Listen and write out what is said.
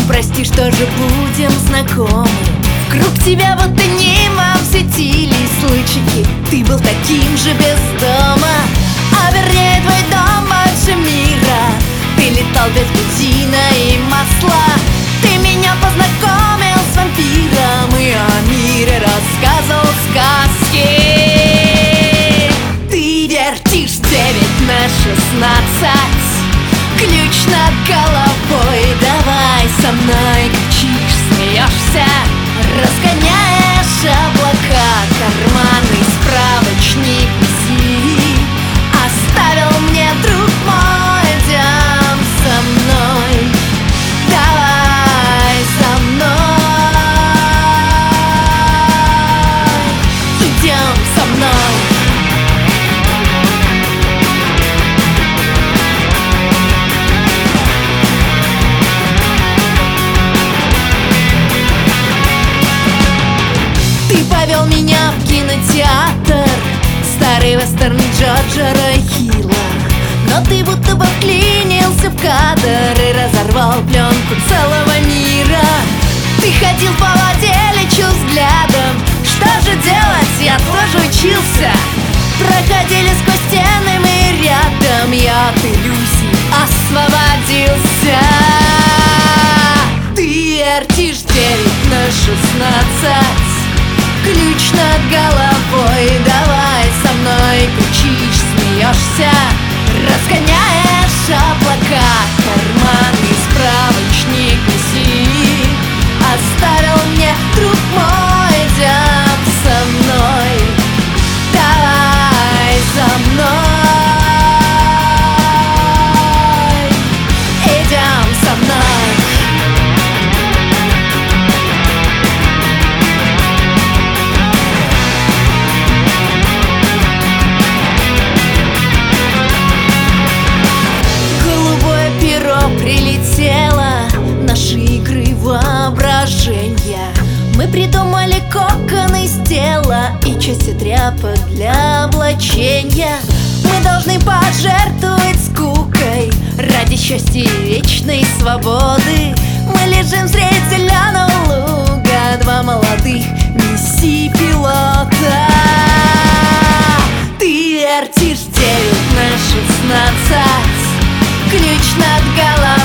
Прости, что же будем знакомы. Вокруг тебя будто нимом светились лучики. Ты был таким же без дома, а вернее твой дом больше мира. Ты летал без бензина и масла. Ты меня познакомил с вампиром и о мире рассказывал сказки. Ты вертишь 9 на 16, ключ над головой. Давай со мной кричишь, смеешься, разгоняешь облака. Карманный справочник неси, оставил мне друг мой. Идем со мной, давай со мной, идем со мной. Повел меня в кинотеатр, старый вестерн Джорджа Хилла. Но ты будто бы вклинился в кадр и разорвал пленку целого мира. Ты ходил по воде, лечил взглядом. Что же делать? Я тоже учился. Проходили сквозь стены мы рядом. Я от иллюзий освободился. Ты вертишь 9 на 16, ключ над головой. Давай со мной кричишь, смеешься, разгоняешь облака. Карманный справочник неси, оставил мне друг мой. Идем со мной, давай со мной, идем со мной. Прилетело наши игры воображения. Мы придумали кокон из тела и части тряпок для облачения. Мы должны пожертвовать скукой ради счастья и вечной свободы. Мы лежим средь зеленого луга, два молодых миссии-пилота. Ты вертишь 9 на 16, ключ над головой.